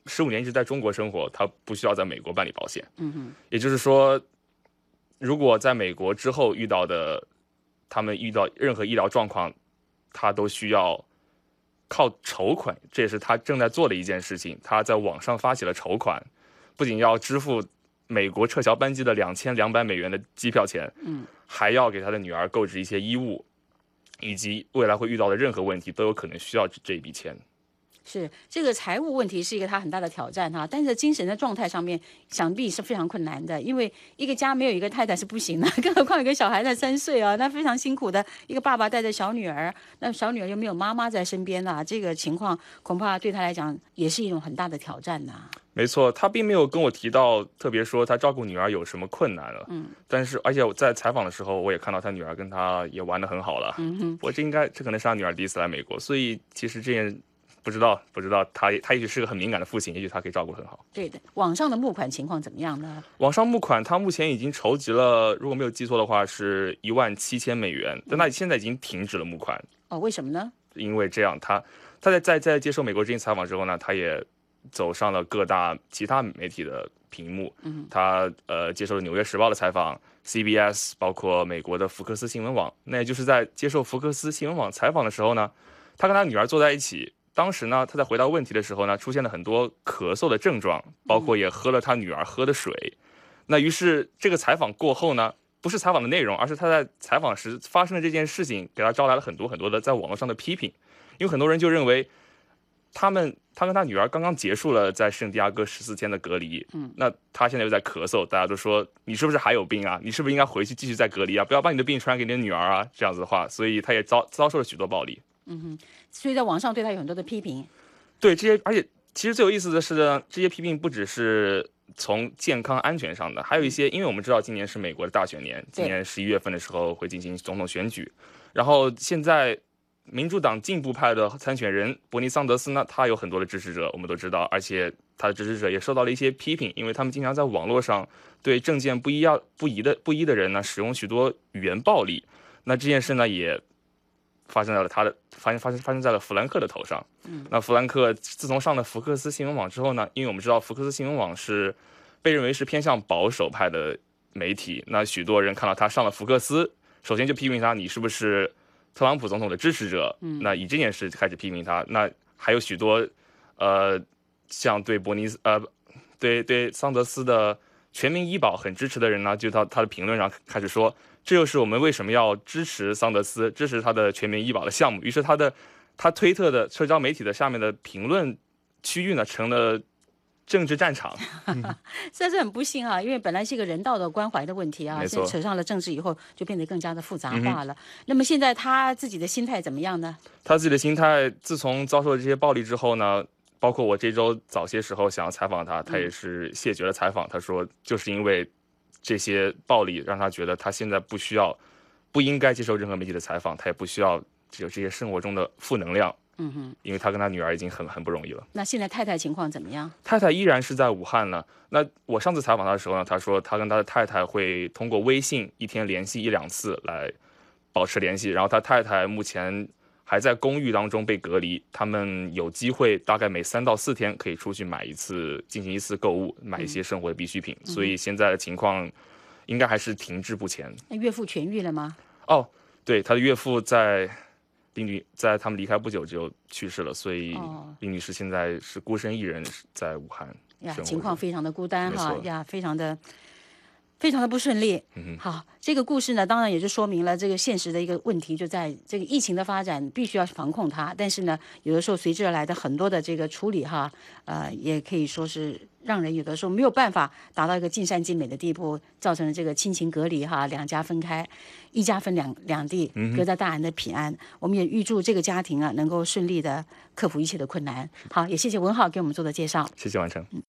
十五年一直在中国生活，他不需要在美国办理保险。 嗯哼， 也就是说，如果在美国之后遇到的，他们遇到任何医疗状况，他都需要靠筹款，这也是他正在做的一件事情。他在网上发起了筹款，不仅要支付美国撤侨班机的两千两百美元的机票钱， 嗯， 还要给他的女儿购置一些衣物，以及未来会遇到的任何问题都有可能需要这一笔钱。 是这个财务问题是一个他很大的挑战哈，但是精神的状态上面想必是非常困难的，因为一个家没有一个太太是不行的，更何况有个小孩才三岁啊，那非常辛苦的一个爸爸带着小女儿，那小女儿又没有妈妈在身边啊，这个情况恐怕对他来讲也是一种很大的挑战呐、啊。 没错，他并没有跟我提到特别说他照顾女儿有什么困难了， 嗯， 但是而且我在采访的时候，我也看到他女儿跟他也玩得很好了， 嗯哼， 不过这应该这可能是他女儿第一次来美国，所以其实这件。不知道，不知道，他他也许是个很敏感的父亲，也许他可以照顾得很好。 对的，网上的募款情况怎么样呢？ 网上募款，他目前已经筹集了，如果没有记错的话，是一万七千美元，但他现在已经停止了募款。 哦，为什么呢？ 因为这样，他他在在在接受美国之音采访之后呢，他也走上了各大其他媒体的屏幕。 嗯， 他呃接受了《纽约时报》的采访 ，C B S， 包括美国的福克斯新闻网。那也就是在接受福克斯新闻网采访的时候呢，他跟他女儿坐在一起。当时呢，他在回答问题的时候呢，出现了很多咳嗽的症状，包括也喝了他女儿喝的水。那于是这个采访过后呢，不是采访的内容，而是他在采访时发生的这件事情，给他招来了很多很多的在网络上的批评。因为很多人就认为，他们他跟他女儿刚刚结束了在圣地亚哥十四天的隔离， 嗯， 那他现在又在咳嗽，大家都说你是不是还有病啊？你是不是应该回去继续再隔离啊？不要把你的病传染给你的女儿啊！这样子的话，所以他也遭遭受了许多暴力。 嗯哼，所以在网上对他有很多的批评。 对这些，而且其实最有意思的是呢，这些批评不只是从健康安全上的，还有一些，因为我们知道今年是美国的大选年，今年十一月份的时候会进行总统选举，然后现在民主党进步派的参选人伯尼桑德斯呢，他有很多的支持者，我们都知道，而且他的支持者也受到了一些批评，因为他们经常在网络上对政见不一样、不一的不一的人呢，使用许多语言暴力。那这件事呢，也发生在了他的发生发生发生在了弗兰克的头上。 嗯， 那弗兰克自从上了福克斯新闻网之后呢，因为我们知道福克斯新闻网是被认为是偏向保守派的媒体，那许多人看到他上了福克斯，首先就批评他，你是不是特朗普总统的支持者？ 嗯， 那以这件事开始批评他。那还有许多呃，像对伯尼斯呃，对对桑德斯的全民医保很支持的人呢，就到他的评论上开始说。这就是我们为什么要支持桑德斯，支持他的全民医保的项目。于是他的他推特的社交媒体的下面的评论区域呢，成了政治战场。 嗯、实在是很不幸啊，因为本来是一个人道的关怀的问题啊，现在扯上了政治以后，就变得更加的复杂化了。嗯、那么现在他自己的心态怎么样呢？ 他自己的心态，自从遭受这些暴力之后呢，包括我这周早些时候想要采访他，他也是谢绝了采访。他说，就是因为这些暴力让他觉得他现在不需要、不应该接受任何媒体的采访，他也不需要有这些生活中的负能量。 嗯哼， 因为他跟他女儿已经很很不容易了。 那现在太太情况怎么样？ 太太依然是在武汉呢。那我上次采访他的时候呢，他说他跟他的太太会通过微信一天联系一两次来保持联系。然后他太太目前还在公寓当中被隔离，他们有机会大概每三到四天可以出去买一次，进行一次购物，买一些生活的必需品。嗯、所以现在的情况应该还是停滞不前。 那岳父痊愈了吗？ 哦，对，他的岳父在林女在他们离开不久就去世了，所以林女士现在是孤身一人在武汉。 呀，情况非常的孤单哈，呀，非常的。非常的不顺利。 嗯、 好，这个故事呢，当然也就说明了这个现实的一个问题，就在这个疫情的发展，必须要防控它。但是呢，有的时候随之而来的很多的这个处理哈，呃，也可以说是让人有的时候没有办法达到一个尽善尽美的地步，造成了这个亲情隔离哈，两家分开，一家分两两地，隔在大安的平安。嗯、我们也预祝这个家庭啊能够顺利的克服一切的困难。好，也谢谢文浩给我们做的介绍。 谢谢完成。嗯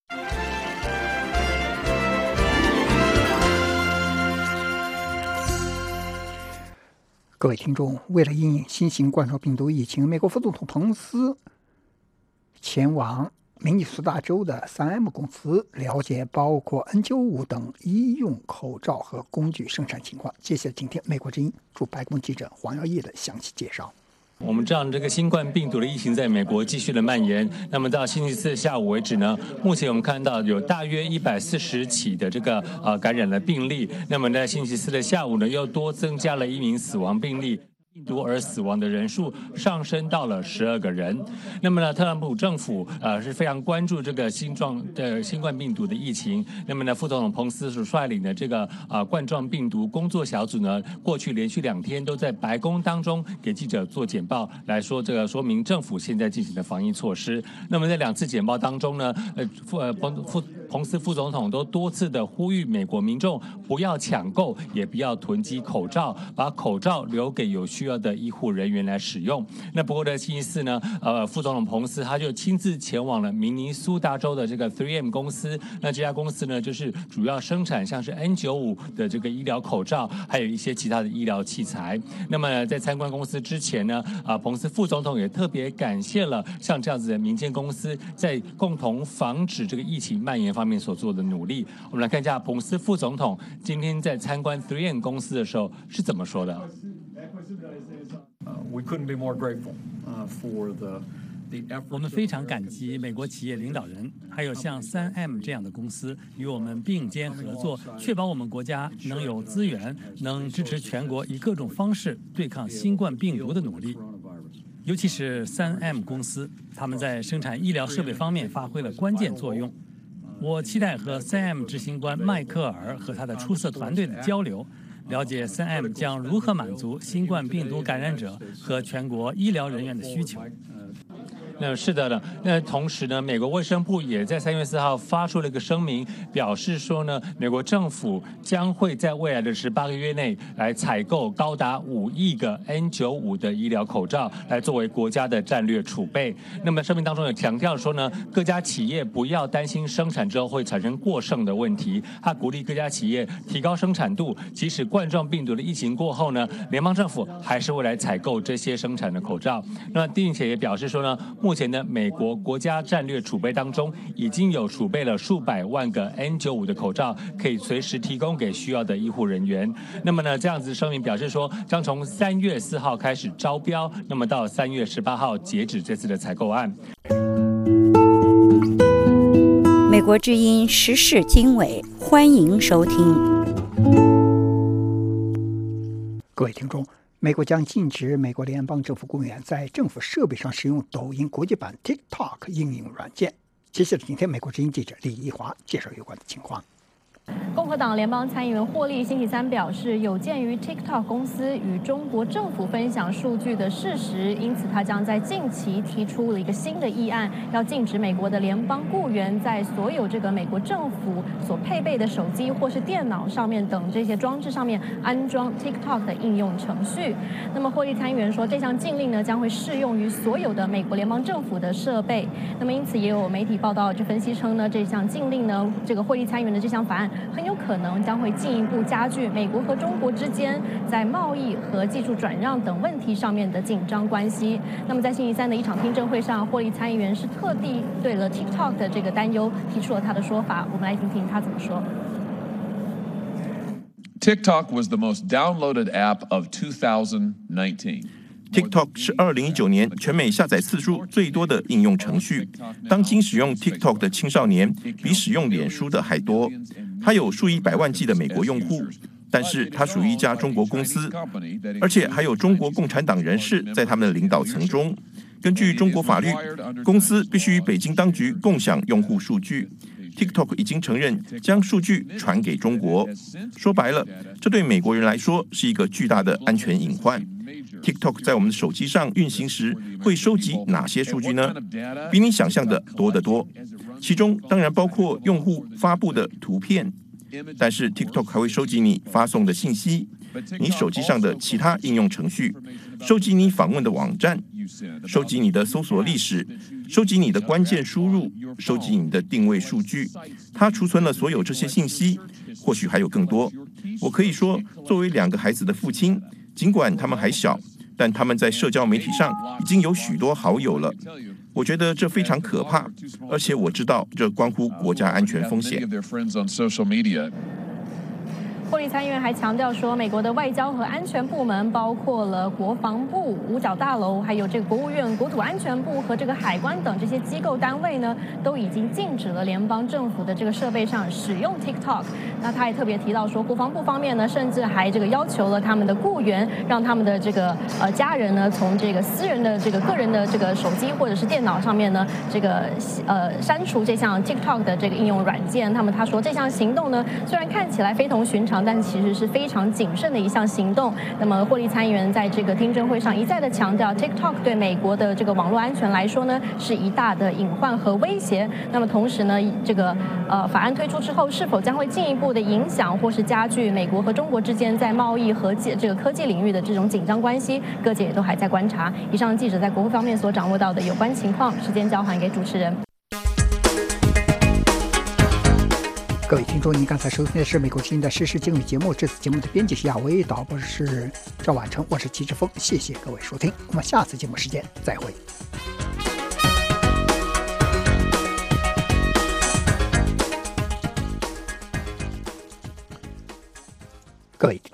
各位听众，为了因应新型冠状病毒疫情，美国副总统彭斯前往明尼苏达州的 三 M 公司了解包括 N 九十五 等医用口罩和工具生产情况。接下来请听美国之音驻白宫记者黄耀义的详细介绍。 我们知道这个新冠病毒的疫情在美国继续的蔓延，那么到星期四下午为止呢，目前我们看到有大约一百四十起的这个呃感染的病例，那么在星期四的下午呢，又多增加了一名死亡病例。病毒而死亡的人数上升到了十二个人。那么呢，特朗普政府呃是非常关注这个新状的新冠病毒的疫情。那么呢，副总统彭斯所率领的这个啊冠状病毒工作小组呢，过去连续两天都在白宫当中给记者做简报，来说这个说明政府现在进行的防疫措施。那么在两次简报当中呢，呃副呃彭副彭斯副总统都多次的呼吁美国民众不要抢购，也不要囤积口罩，把口罩留给有需要的医护人员来使用。那不过在星期四呢，呃，副总统彭斯他就亲自前往了明尼苏达州的这个 三 M 公司。那这家公司呢，就是主要生产像是 N 九十五 的这个医疗口罩，还有一些其他的医疗器材。那么在参观公司之前呢，啊，彭斯副总统也特别感谢了像这样子的民间公司在共同防止这个疫情蔓延方面所做的努力。我们来看一下彭斯副总统今天在参观 三 M 公司的时候是怎么说的。 我们非常感激美国企业领导人，还有像三 M 这样的公司与我们并肩合作，确保我们国家能有资源，能支持全国以各种方式对抗新冠病毒的努力。尤其是三 M 公司，他们在生产医疗设备方面发挥了关键作用。我期待和三 M 执行官迈克尔和他的出色团队的交流，了解三 M 将如何满足新冠病毒感染者和全国医疗人员的需求。那是的呢，那同时呢，美国卫生部也在三月四号发出了一个声明，表示说呢，美国政府将会在未来的十八个月内来采购高达五亿个 N 九十五 的医疗口罩，来作为国家的战略储备。那么声明当中也强调说呢，各家企业不要担心生产之后会产生过剩的问题，他鼓励各家企业提高生产度，即使冠状病毒的疫情过后呢，联邦政府还是会来采购这些生产的口罩。那并且也表示说呢，目前的美国国家战略储备当中，已经有储备了数百万个 N 九十五 的口罩，可以随时提供给需要的医护人员。那么呢，这样子声明表示说，将从三月四号开始招标，那么到三月十八号截止这次的采购案。 美国之音时事经纬，欢迎收听。 各位听众，美国将禁止美国联邦政府雇员在政府设备上使用抖音国际版 TikTok 应用软件。接下来，今天美国之音记者李一华介绍有关的情况。 共和党联邦参议员霍利星期三表示，有鉴于 TikTok 公司与中国政府分享数据的事实，因此他将在近期提出了一个新的议案，要禁止美国的联邦雇员在所有这个美国政府所配备的手机或是电脑上面等这些装置上面安装 TikTok 的应用程序。那么霍利参议员说，这项禁令呢将会适用于所有的美国联邦政府的设备。那么因此也有媒体报道就分析称呢，这项禁令呢，这个霍利参议员的这项法案很有可能将会进一步加剧美国和中国之间在贸易和技术转让等问题上面的紧张关系。那么在星期三的一场听证会上，霍利参议员是特地对了 TikTok 的这个担忧提出了他的说法，我们来听听他怎么说。 TikTok was the most downloaded app of two thousand nineteen.TikTok 是二零一九年全美下载次数最多的应用程序。当今使用 TikTok 的青少年比使用脸书的还多。它有数以百万计的美国用户，但是它属于一家中国公司，而且还有中国共产党人士在他们的领导层中。根据中国法律，公司必须与北京当局共享用户数据。TikTok 已经承认将数据传给中国。说白了，这对美国人来说是一个巨大的安全隐患。TikTok 在我们的手机上运行时会收集哪些数据呢？比你想象的多得多。其中当然包括用户发布的图片，但是 TikTok 还会收集你发送的信息，你手机上的其他应用程序，收集你访问的网站，收集你的搜索历史，收集你的关键输入，收集你的定位数据。它储存了所有这些信息，或许还有更多。我可以说，作为两个孩子的父亲，尽管他们还小，但他们在社交媒体上已经有许多好友了。我觉得这非常可怕，而且我知道这关乎国家安全风险。 霍利参议员还强调说，美国的外交和安全部门，包括了国防部、五角大楼，还有这个国务院、国土安全部和这个海关等这些机构单位呢，都已经禁止了联邦政府的这个设备上使用 TikTok。那他也特别提到说，国防部方面呢，甚至还这个要求了他们的雇员，让他们的这个呃家人呢，从这个私人的这个个人的这个手机或者是电脑上面呢，这个呃删除这项 TikTok 的这个应用软件。那么他说，这项行动呢，虽然看起来非同寻常，但其实是非常谨慎的一项行动。那么霍利参议员在这个听证会上一再的强调 ，TikTok 对美国的这个网络安全来说呢，是一大的隐患和威胁。那么同时呢，这个呃法案推出之后，是否将会进一步的影响或是加剧美国和中国之间在贸易和这个科技领域的这种紧张关系，各界也都还在观察。以上记者在国会方面所掌握到的有关情况，时间交还给主持人。 各位听众，您刚才收听的是美国之音的时事经纬节目，这次节目的编辑是亚威，导播是赵婉成，我是齐志峰，谢谢各位收听，我们下次节目时间再会。各位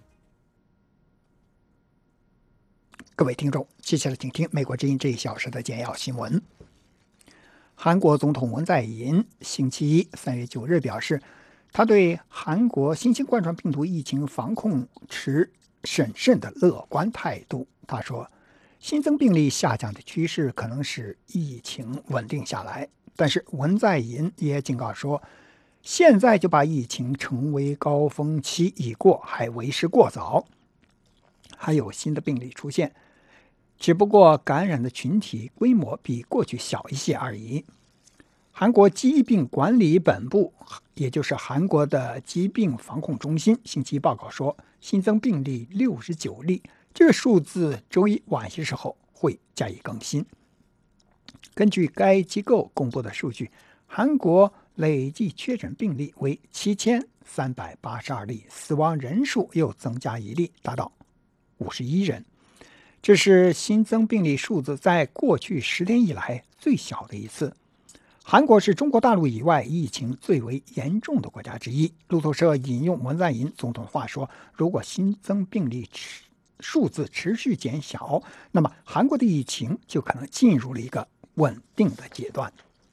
各位听众，接下来请听美国之音这一小时的简要新闻。韩国总统文在寅星期一三月九日表示，他对韩国新型冠状病毒疫情防控持审慎的乐观态度。他说，新增病例下降的趋势可能使疫情稳定下来，但是文在寅也警告说，现在就把疫情成为高峰期已过，还为时过早。还有新的病例出现，只不过感染的群体规模比过去小一些而已。韩国疾病管理本部，也就是韩国的疾病防控中心，星期一报告说，新增病例六十九例，这个数字周一晚些时候会加以更新。根据该机构公布的数据，韩国累计确诊病例为七千三百八十二例，死亡人数又增加一例，达到五十一人。这是新增病例数字在过去十天以来最小的一次。韩国是中国大陆以外疫情最为严重的国家之一。路透社引用文在寅总统的话说，如果新增病例数字持续减小，那么韩国的疫情就可能进入了一个稳定的阶段。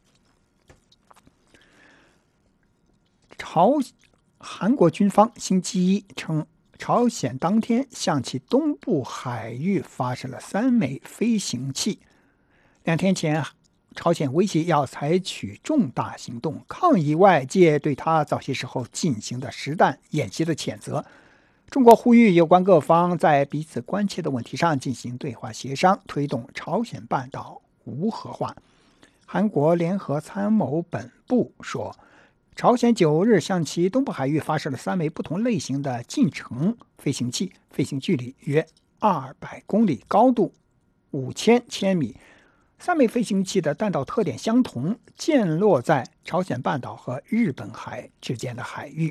朝韩国军方星期一称，朝鲜当天向其东部海域发射了三枚飞行器。两天前，朝鲜威胁要采取重大行动，抗议外界对他早些时候进行的实弹演习的谴责。中国呼吁有关各方在彼此关切的问题上进行对话协商，推动朝鲜半岛无核化。韩国联合参谋本部说，朝鲜九日向其东部海域发射了三枚不同类型的近程飞行器，飞行距离约二百公里，高度五千千米。三枚飞行器的弹道特点相同，降落在朝鲜半岛和日本海之间的海域。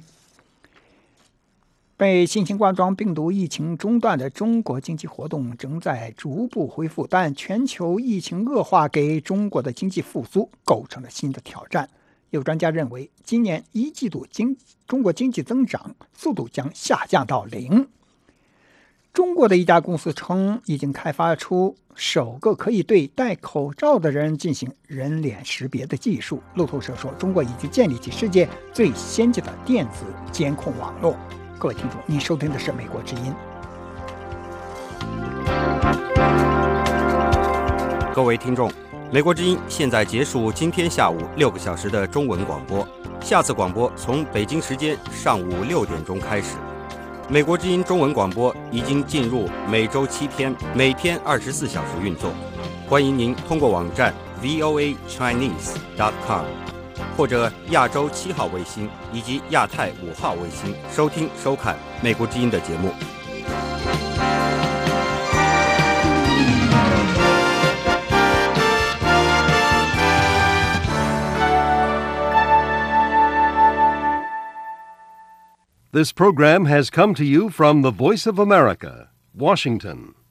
被新型冠状病毒疫情中断的中国经济活动正在逐步恢复，但全球疫情恶化给中国的经济复苏构成了新的挑战。有专家认为，今年一季度经中国经济增长速度将下降到零。中国的一家公司称，已经开发出首个可以对戴口罩的人进行人脸识别的技术。路透社说，中国已经建立起世界最先进的电子监控网络。各位听众，您收听的是美国之音。 各位听众，美国之音现在结束今天下午六个小时的中文广播，下次广播从北京时间上午六点钟开始。美国之音中文广播已经进入每周七天，每天二十四小时运作。欢迎您通过网站 v o a chinese dot com 或者亚洲七号卫星以及亚太五号卫星收听收看美国之音的节目。 This program has come to you from the Voice of America, Washington.